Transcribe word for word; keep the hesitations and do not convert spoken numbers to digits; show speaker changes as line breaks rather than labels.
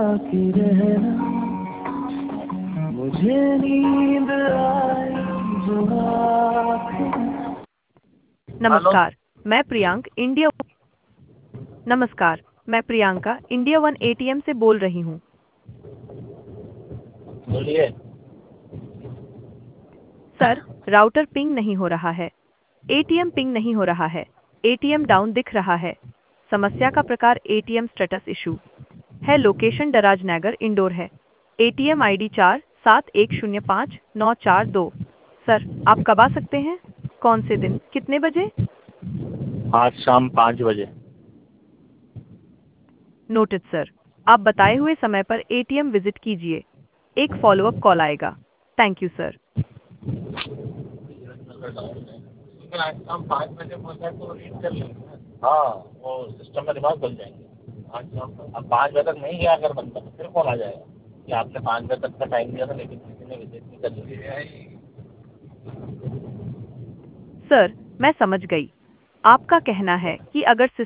बाकी रहना, मुझे नींद आई जो आँखें।
नमस्कार, मैं प्रियांक इंडिया नमस्कार, मैं प्रियंका इंडिया वन एटीएम से बोल रही हूँ।
बोलिए।
सर, राउटर पिंग नहीं हो रहा है, एटीएम पिंग नहीं हो रहा है, एटीएम डाउन दिख रहा है। समस्या का प्रकार एटीएम स्टेटस इशू है। लोकेशन दराज नगर इंडोर है। एटीएम आईडी चार सात एक शून्य पाँच नौ चार दो। सर, आप कब आ सकते हैं? कौन से दिन, कितने बजे?
आज शाम पाँच बजे।
नोटेड सर, आप बताए हुए समय पर एटीएम विजिट कीजिए। एक फॉलोअप कॉल आएगा। Thank you sir.
लेकिन आज शाम पाँच बजे पहुँचा तो रीड कर लेंगे ना। हाँ, वो सिस्टम में दिमाग बन जाएंगे। आज शाम को अब पाँच बजे तक नहीं गया अगर बनता तो फिर कॉल आ जाएगा कि आपने पाँच बजे तक का टाइम दिया था लेकिन किसी ने विजिट नहीं कर लिया।
सर, मैं समझ गई। आपका कहना है कि अगर